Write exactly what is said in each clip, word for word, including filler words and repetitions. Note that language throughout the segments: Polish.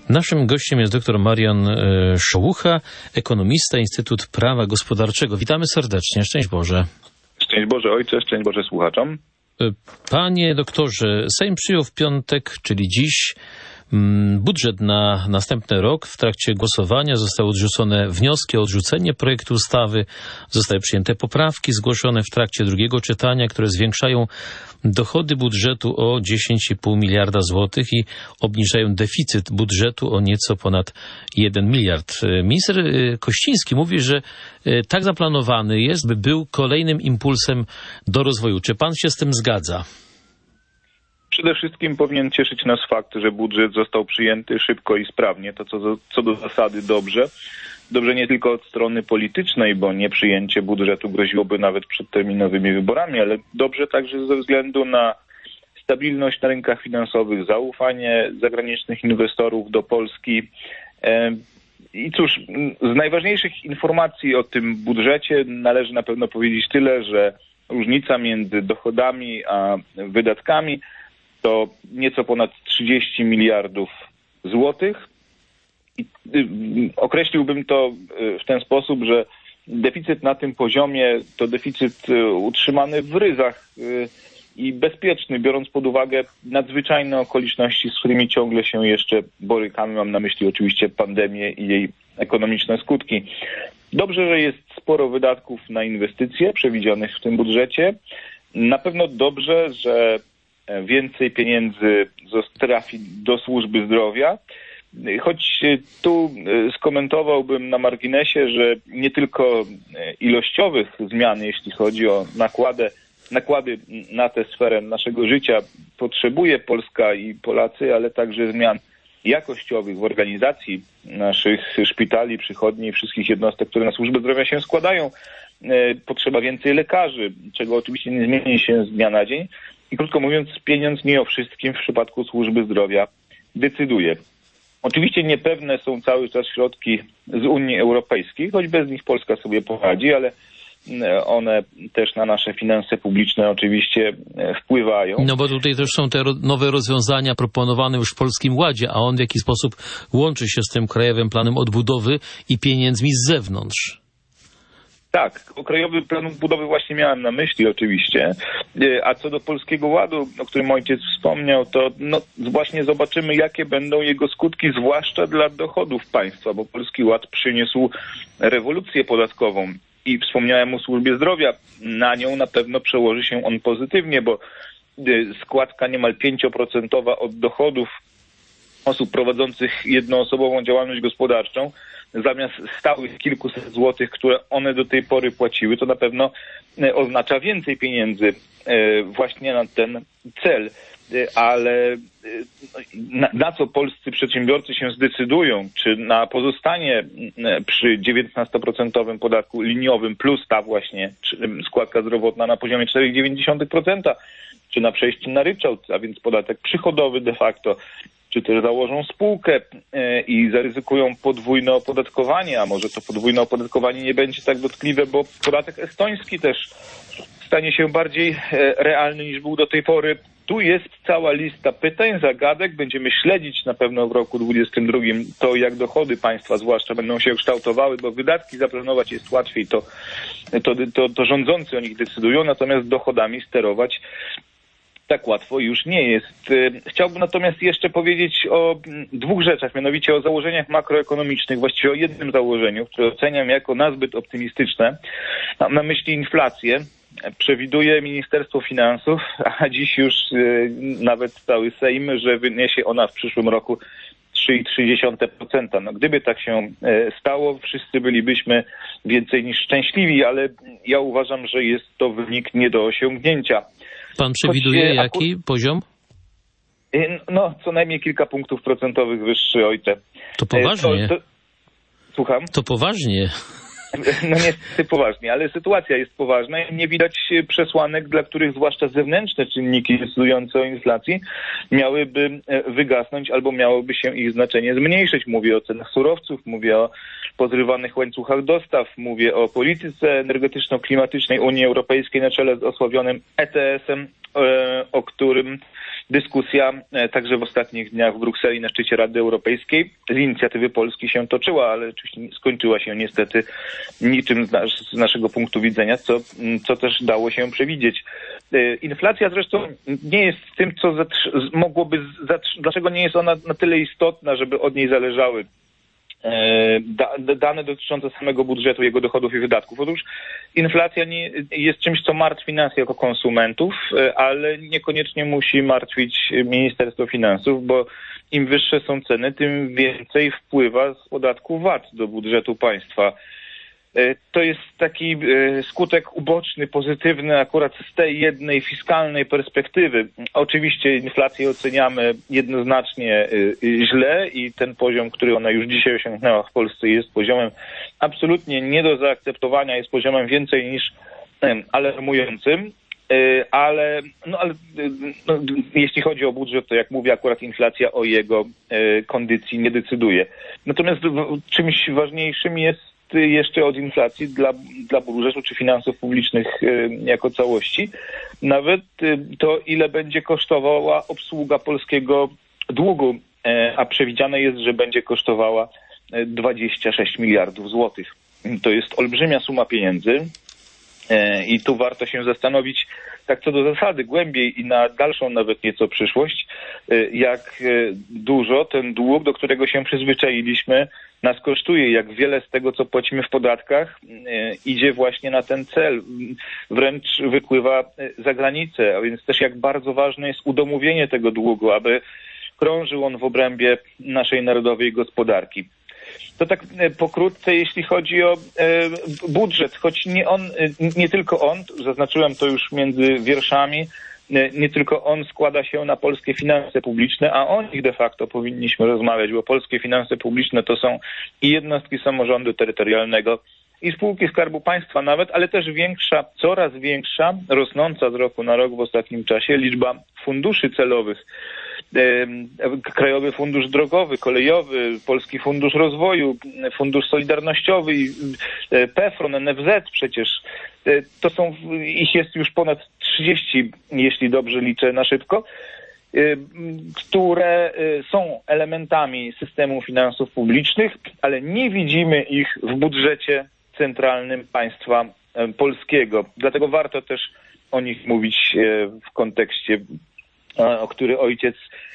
Naszym gościem jest dr Marian Szołucha, ekonomista, Instytut Prawa Gospodarczego. Witamy serdecznie. Szczęść Boże. Szczęść Boże ojcze, szczęść Boże słuchaczom. Panie doktorze, Sejm przyjął w piątek, czyli dziś, budżet na następny rok. W trakcie głosowania zostały odrzucone wnioski o odrzucenie projektu ustawy. Zostały przyjęte poprawki zgłoszone w trakcie drugiego czytania, które zwiększają dochody budżetu o dziesięć i pół miliarda złotych i obniżają deficyt budżetu o nieco ponad jeden miliard. Minister Kościński mówi, że tak zaplanowany jest, by był kolejnym impulsem do rozwoju. Czy pan się z tym zgadza? Przede wszystkim powinien cieszyć nas fakt, że budżet został przyjęty szybko i sprawnie. To co do, co do zasady dobrze. Dobrze nie tylko od strony politycznej, bo nieprzyjęcie budżetu groziłoby nawet przedterminowymi wyborami, ale dobrze także ze względu na stabilność na rynkach finansowych, zaufanie zagranicznych inwestorów do Polski. I cóż, z najważniejszych informacji o tym budżecie należy na pewno powiedzieć tyle, że różnica między dochodami a wydatkami to nieco ponad trzydzieści miliardów złotych. I określiłbym to w ten sposób, że deficyt na tym poziomie to deficyt utrzymany w ryzach i bezpieczny, biorąc pod uwagę nadzwyczajne okoliczności, z którymi ciągle się jeszcze borykamy. Mam na myśli oczywiście pandemię i jej ekonomiczne skutki. Dobrze, że jest sporo wydatków na inwestycje przewidzianych w tym budżecie. Na pewno dobrze, że więcej pieniędzy trafi do służby zdrowia. Choć tu skomentowałbym na marginesie, że nie tylko ilościowych zmian, jeśli chodzi o nakłady, nakłady na tę sferę naszego życia potrzebuje Polska i Polacy, ale także zmian jakościowych w organizacji naszych szpitali, przychodni i wszystkich jednostek, które na służbę zdrowia się składają. Potrzeba więcej lekarzy, czego oczywiście nie zmieni się z dnia na dzień. I krótko mówiąc, pieniądz nie o wszystkim w przypadku służby zdrowia decyduje. Oczywiście niepewne są cały czas środki z Unii Europejskiej, choć bez nich Polska sobie poradzi, ale one też na nasze finanse publiczne oczywiście wpływają. No bo tutaj też są te nowe rozwiązania proponowane już w Polskim Ładzie, a on w jaki sposób łączy się z tym Krajowym Planem Odbudowy i pieniędzmi z zewnątrz. Tak, o Krajowy Plan Odbudowy właśnie miałem na myśli oczywiście, a co do Polskiego Ładu, o którym ojciec wspomniał, to no, właśnie zobaczymy, jakie będą jego skutki, zwłaszcza dla dochodów państwa, bo Polski Ład przyniósł rewolucję podatkową i wspomniałem o służbie zdrowia, na nią na pewno przełoży się on pozytywnie, bo składka niemal pięcioprocentowa od dochodów osób prowadzących jednoosobową działalność gospodarczą, zamiast stałych kilkuset złotych, które one do tej pory płaciły, to na pewno oznacza więcej pieniędzy właśnie na ten cel. Ale na, na co polscy przedsiębiorcy się zdecydują? Czy na pozostanie przy dziewiętnastoprocentowym podatku liniowym plus ta właśnie składka zdrowotna na poziomie cztery przecinek dziewięć procent, czy na przejście na ryczałt, a więc podatek przychodowy de facto, czy też założą spółkę i zaryzykują podwójne opodatkowanie, a może to podwójne opodatkowanie nie będzie tak dotkliwe, bo podatek estoński też stanie się bardziej realny niż był do tej pory. Tu jest cała lista pytań, zagadek. Będziemy śledzić na pewno w roku dwudziestym drugim to, jak dochody państwa zwłaszcza będą się kształtowały, bo wydatki zaplanować jest łatwiej, to, to, to, to rządzący o nich decydują, natomiast dochodami sterować tak łatwo już nie jest. Chciałbym natomiast jeszcze powiedzieć o dwóch rzeczach, mianowicie o założeniach makroekonomicznych, właściwie o jednym założeniu, które oceniam jako nazbyt optymistyczne. Mam na myśli inflację. Przewiduje Ministerstwo Finansów, a dziś już nawet cały Sejm, że wyniesie ona w przyszłym roku trzy przecinek trzy procent. No, gdyby tak się stało, wszyscy bylibyśmy więcej niż szczęśliwi, ale ja uważam, że jest to wynik nie do osiągnięcia. Pan przewiduje Choć, jaki akur... poziom? No, co najmniej kilka punktów procentowych wyższy, ojcze. To poważnie. To, to... Słucham? To poważnie. No niestety poważnie, ale sytuacja jest poważna i nie widać przesłanek, dla których zwłaszcza zewnętrzne czynniki decydujące o inflacji miałyby wygasnąć albo miałoby się ich znaczenie zmniejszyć. Mówię o cenach surowców, mówię o pozrywanych łańcuchach dostaw, mówię o polityce energetyczno-klimatycznej Unii Europejskiej na czele z osławionym E T S-em, o którym dyskusja także w ostatnich dniach w Brukseli na szczycie Rady Europejskiej z inicjatywy Polski się toczyła, ale oczywiście skończyła się niestety niczym z, nas, z naszego punktu widzenia, co, co też dało się przewidzieć. Inflacja zresztą nie jest tym, co zatr- mogłoby, zatr- dlaczego nie jest ona na tyle istotna, żeby od niej zależały Da, dane dotyczące samego budżetu, jego dochodów i wydatków. Otóż inflacja nie, jest czymś, co martwi nas jako konsumentów, ale niekoniecznie musi martwić Ministerstwo Finansów, bo im wyższe są ceny, tym więcej wpływa z podatku V A T do budżetu państwa. To jest taki skutek uboczny, pozytywny akurat z tej jednej fiskalnej perspektywy. Oczywiście inflację oceniamy jednoznacznie źle i ten poziom, który ona już dzisiaj osiągnęła w Polsce, jest poziomem absolutnie nie do zaakceptowania, jest poziomem więcej niż alarmującym. Ale, no, ale no, jeśli chodzi o budżet, to jak mówię, akurat inflacja o jego kondycji nie decyduje. Natomiast czymś ważniejszym jest jeszcze od inflacji dla, dla budżetu czy finansów publicznych jako całości, nawet to, ile będzie kosztowała obsługa polskiego długu, a przewidziane jest, że będzie kosztowała dwadzieścia sześć miliardów złotych. To jest olbrzymia suma pieniędzy i tu warto się zastanowić tak co do zasady głębiej i na dalszą nawet nieco przyszłość, jak dużo ten dług, do którego się przyzwyczailiśmy, nas kosztuje, jak wiele z tego, co płacimy w podatkach, idzie właśnie na ten cel, wręcz wypływa za granicę, a więc też jak bardzo ważne jest udomowienie tego długu, aby krążył on w obrębie naszej narodowej gospodarki. To tak pokrótce, jeśli chodzi o e, budżet, choć nie on, nie tylko on, zaznaczyłem to już między wierszami, nie, nie tylko on składa się na polskie finanse publiczne, a o nich de facto powinniśmy rozmawiać, bo polskie finanse publiczne to są i jednostki samorządu terytorialnego, i spółki Skarbu Państwa nawet, ale też większa, coraz większa, rosnąca z roku na rok w ostatnim czasie liczba funduszy celowych. Krajowy Fundusz Drogowy, Kolejowy, Polski Fundusz Rozwoju, Fundusz Solidarnościowy, PFRON, N F Z przecież. To są, ich jest już ponad trzydzieści, jeśli dobrze liczę na szybko, które są elementami systemu finansów publicznych, ale nie widzimy ich w budżecie centralnym państwa polskiego. Dlatego warto też o nich mówić w kontekście, o który ojciec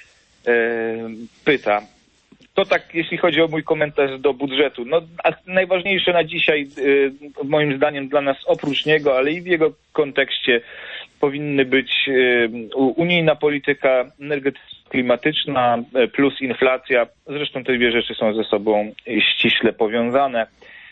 pyta. To tak, jeśli chodzi o mój komentarz do budżetu. No, a najważniejsze na dzisiaj, moim zdaniem dla nas oprócz niego, ale i w jego kontekście powinny być unijna polityka energetyczno-klimatyczna plus inflacja. Zresztą te dwie rzeczy są ze sobą ściśle powiązane.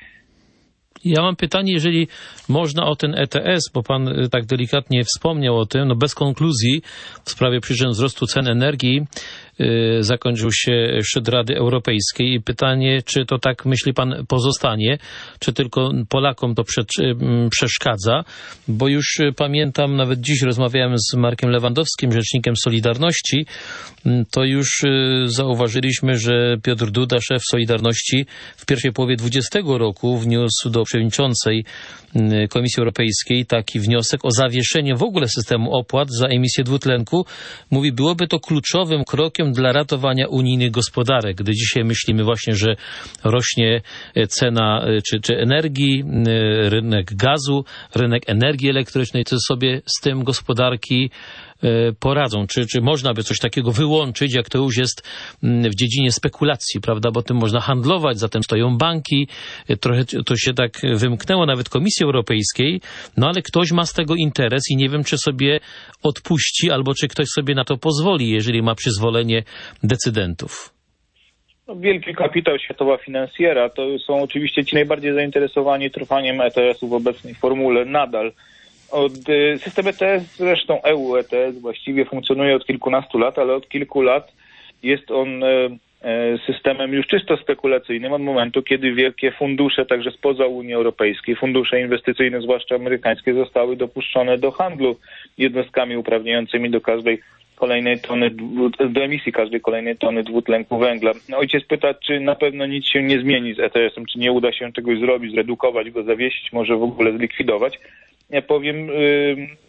Ja mam pytanie, jeżeli można, o ten E T S, bo pan tak delikatnie wspomniał o tym, no bez konkluzji w sprawie przyczyn wzrostu cen energii yy, zakończył się szczyt Rady Europejskiej i pytanie, czy to tak myśli pan pozostanie, czy tylko Polakom to prze, przeszkadza, bo już pamiętam, nawet dziś rozmawiałem z Markiem Lewandowskim, rzecznikiem Solidarności, to już zauważyliśmy, że Piotr Duda, szef Solidarności, w pierwszej połowie dwudziestego roku wniósł do przewodniczącej Komisji Europejskiej taki wniosek o zawieszenie w ogóle systemu opłat za emisję dwutlenku. Mówi, byłoby to kluczowym krokiem dla ratowania unijnych gospodarek. Gdy dzisiaj myślimy właśnie, że rośnie cena czy, czy energii, rynek gazu, rynek energii elektrycznej, co sobie z tym gospodarki poradzą. Czy, czy można by coś takiego wyłączyć, jak to już jest w dziedzinie spekulacji, prawda, bo tym można handlować, zatem stoją banki, trochę to się tak wymknęło nawet Komisji Europejskiej, no ale ktoś ma z tego interes i nie wiem, czy sobie odpuści, albo czy ktoś sobie na to pozwoli, jeżeli ma przyzwolenie decydentów. No, wielki kapitał, światowa finansjera, to są oczywiście ci najbardziej zainteresowani trwaniem E T S-u w obecnej formule nadal. Od, system E T S, zresztą E U E T S właściwie funkcjonuje od kilkunastu lat, ale od kilku lat jest on systemem już czysto spekulacyjnym od momentu, kiedy wielkie fundusze, także spoza Unii Europejskiej, fundusze inwestycyjne, zwłaszcza amerykańskie, zostały dopuszczone do handlu jednostkami uprawniającymi do każdej kolejnej tony, do emisji każdej kolejnej tony dwutlenku węgla. Ojciec pyta, czy na pewno nic się nie zmieni z E T S-em, czy nie uda się czegoś zrobić, zredukować go, zawiesić, może w ogóle zlikwidować. Ja powiem,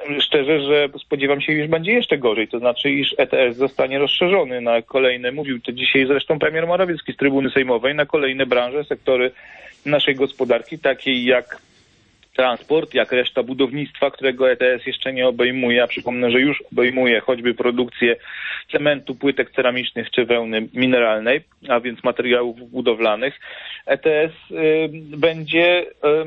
szczerze, że spodziewam się, iż będzie jeszcze gorzej. To znaczy, iż E T S zostanie rozszerzony na kolejne, mówił to dzisiaj zresztą premier Morawiecki z trybuny sejmowej, na kolejne branże, sektory naszej gospodarki, takiej jak transport, jak reszta budownictwa, którego E T S jeszcze nie obejmuje, a przypomnę, że już obejmuje choćby produkcję cementu, płytek ceramicznych czy wełny mineralnej, a więc materiałów budowlanych. E T S y, będzie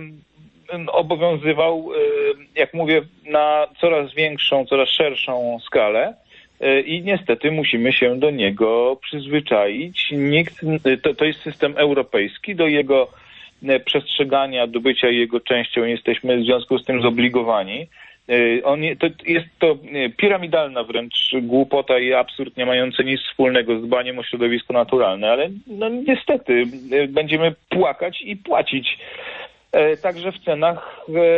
y, obowiązywał, y, jak mówię, na coraz większą, coraz szerszą skalę. I niestety musimy się do niego przyzwyczaić. Nikt, to, to jest system europejski, do jego przestrzegania, do bycia jego częścią jesteśmy w związku z tym zobligowani. On, to jest to piramidalna wręcz głupota i absurd nie mający nic wspólnego z dbaniem o środowisko naturalne, ale no niestety będziemy płakać i płacić także w cenach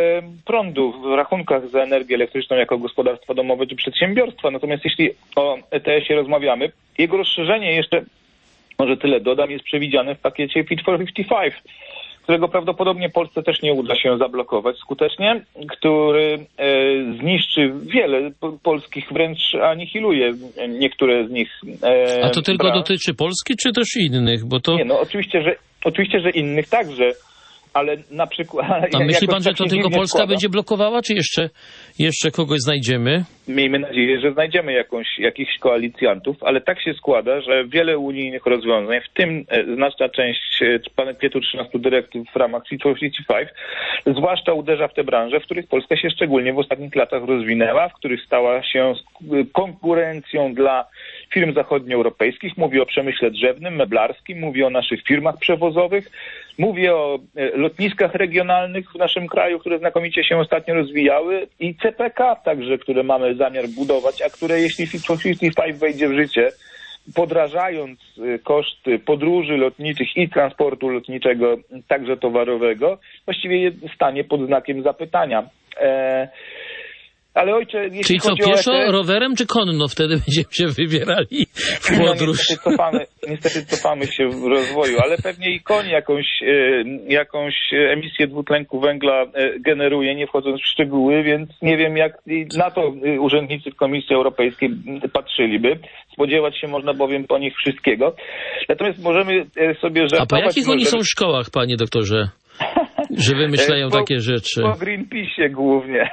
prądu, w rachunkach za energię elektryczną jako gospodarstwa domowe czy przedsiębiorstwa. Natomiast jeśli o E T S-ie rozmawiamy, jego rozszerzenie jeszcze, może tyle dodam, jest przewidziane w pakiecie Fit for pięćdziesiąt pięć, którego prawdopodobnie Polsce też nie uda się zablokować skutecznie, który e, zniszczy wiele polskich, wręcz anihiluje niektóre z nich. E, A to tylko bra... dotyczy Polski, czy też innych? Bo to... Nie, no oczywiście, że, oczywiście, że innych także. Ale na przykład... A myśli pan, że to tak tylko Polska składa. będzie blokowała, czy jeszcze, jeszcze kogoś znajdziemy? Miejmy nadzieję, że znajdziemy jakąś, jakichś koalicjantów, ale tak się składa, że wiele unijnych rozwiązań, w tym e, znaczna część e, pakietu trzynastu dyrektyw w ramach Fit for pięćdziesiąt pięć, zwłaszcza uderza w te branże, w których Polska się szczególnie w ostatnich latach rozwinęła, w których stała się konkurencją dla firm zachodnioeuropejskich. Mówię o przemyśle drzewnym, meblarskim, mówię o naszych firmach przewozowych, mówię o lotniskach regionalnych w naszym kraju, które znakomicie się ostatnio rozwijały i C P K także, które mamy zamiar budować, a które jeśli Fit for pięćdziesiąt pięć wejdzie w życie, podrażając koszty podróży lotniczych i transportu lotniczego, także towarowego, właściwie stanie pod znakiem zapytania. E Ale ojcze, jeśli Czyli co, chodzi pieszo, o E T S, rowerem czy konno wtedy będziemy się wybierali w no, podróż? niestety, cofamy, niestety cofamy się w rozwoju, ale pewnie i koń jakąś, e, jakąś emisję dwutlenku węgla e, generuje, nie wchodząc w szczegóły, więc nie wiem, jak na to urzędnicy w Komisji Europejskiej patrzyliby. Spodziewać się można bowiem po nich wszystkiego. Natomiast możemy sobie żartować... A po jakich oni możemy... są szkołach, panie doktorze? Że wymyślają po, takie rzeczy. Po Greenpeace'ie głównie.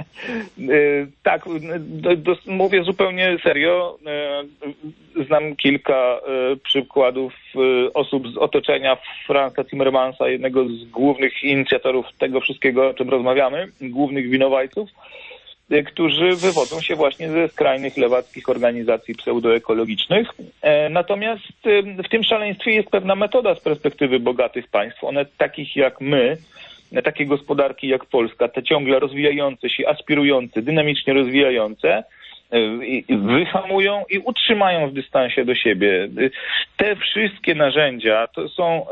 Tak, do, do, mówię zupełnie serio. Znam kilka przykładów osób z otoczenia Franza Timmermansa, jednego z głównych inicjatorów tego wszystkiego, o czym rozmawiamy, głównych winowajców, którzy wywodzą się właśnie ze skrajnych lewackich organizacji pseudoekologicznych. Natomiast w tym szaleństwie jest pewna metoda z perspektywy bogatych państw. One takich jak my, takie gospodarki jak Polska, te ciągle rozwijające się, aspirujące, dynamicznie rozwijające, wyhamują i utrzymają w dystansie do siebie. Te wszystkie narzędzia to są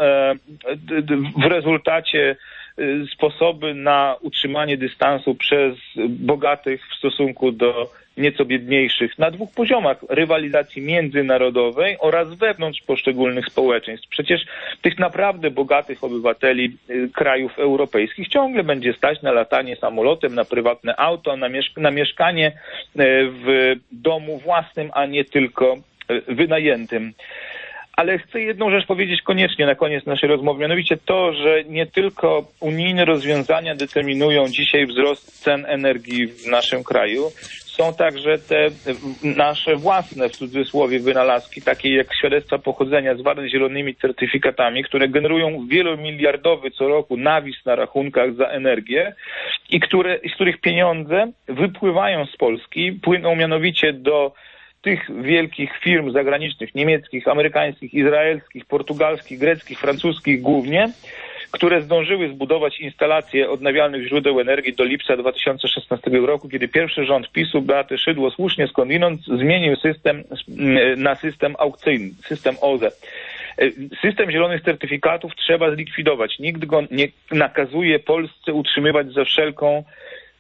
w rezultacie sposoby na utrzymanie dystansu przez bogatych w stosunku do nieco biedniejszych na dwóch poziomach rywalizacji międzynarodowej oraz wewnątrz poszczególnych społeczeństw. Przecież tych naprawdę bogatych obywateli krajów europejskich ciągle będzie stać na latanie samolotem, na prywatne auto, na, mieszk- na mieszkanie w domu własnym, a nie tylko wynajętym. Ale chcę jedną rzecz powiedzieć koniecznie na koniec naszej rozmowy, mianowicie to, że nie tylko unijne rozwiązania determinują dzisiaj wzrost cen energii w naszym kraju, są także te nasze własne, w cudzysłowie, wynalazki, takie jak świadectwa pochodzenia zwane zielonymi certyfikatami, które generują wielomiliardowy co roku nawis na rachunkach za energię i które, z których pieniądze wypływają z Polski, płyną mianowicie do tych wielkich firm zagranicznych, niemieckich, amerykańskich, izraelskich, portugalskich, greckich, francuskich głównie, które zdążyły zbudować instalacje odnawialnych źródeł energii do lipca dwa tysiące szesnastego roku, kiedy pierwszy rząd PiSu, Beaty Szydło, słusznie skądinąd zmienił system na system aukcyjny, system O Z E. System zielonych certyfikatów trzeba zlikwidować. Nikt go nie nakazuje Polsce utrzymywać za wszelką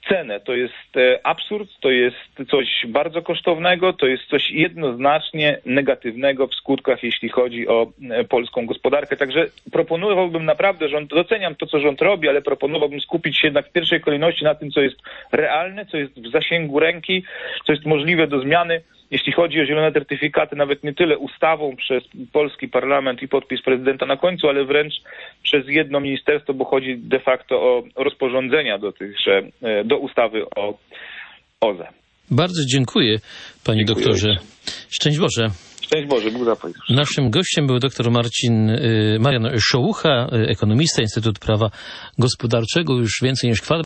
cenę. To jest e, absurd, to jest coś bardzo kosztownego, to jest coś jednoznacznie negatywnego w skutkach, jeśli chodzi o e, polską gospodarkę. Także proponowałbym naprawdę, rząd, doceniam to, co rząd robi, ale proponowałbym skupić się jednak w pierwszej kolejności na tym, co jest realne, co jest w zasięgu ręki, co jest możliwe do zmiany. Jeśli chodzi o zielone certyfikaty, nawet nie tyle ustawą przez polski parlament i podpis prezydenta na końcu, ale wręcz przez jedno ministerstwo, bo chodzi de facto o rozporządzenia do tychże, do ustawy o O Z E. Bardzo dziękuję, panie Dziękuję doktorze. ojcze. Szczęść Boże. Szczęść Boże, Bóg zapłać. Naszym gościem był dr Marcin, Marian Szołucha, ekonomista, Instytut Prawa Gospodarczego, już więcej niż kwadrat.